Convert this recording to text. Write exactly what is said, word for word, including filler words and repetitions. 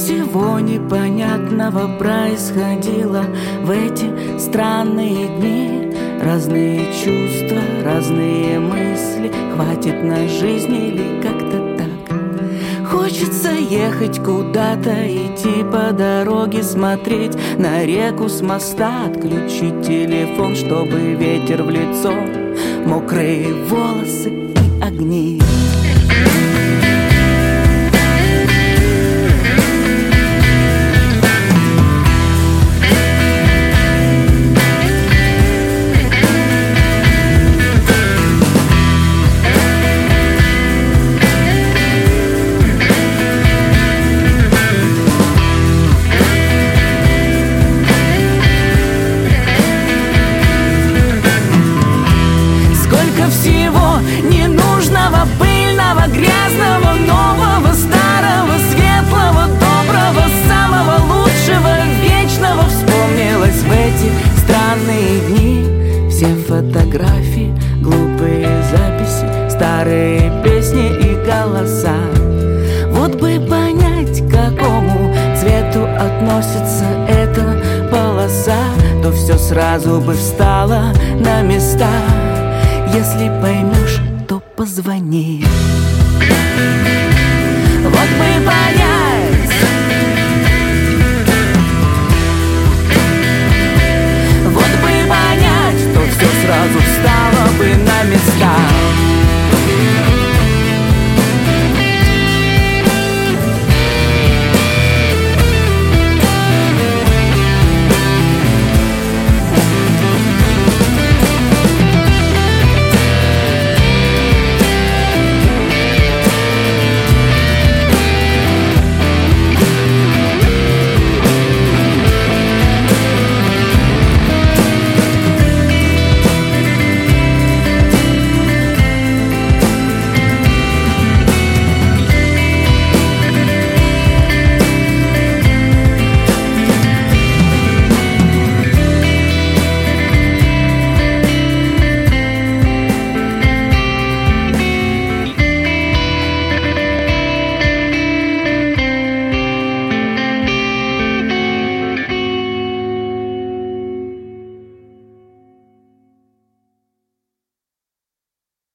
всего непонятного происходило в эти странные дни. Разные чувства, разные мысли. Хватит на жизнь или как-то так. Хочется ехать куда-то, идти по дороге, смотреть на реку с моста, отключить телефон, чтобы ветер в лицо, мокрые волосы и огни. Всего ненужного, пыльного, грязного, нового, старого, светлого, доброго, самого лучшего, вечного вспомнилось в эти странные дни. Все фотографии, глупые записи, старые песни и голоса. Вот бы понять, к какому цвету относится эта полоса, то все сразу бы встало на места. Если поймешь, то позвони.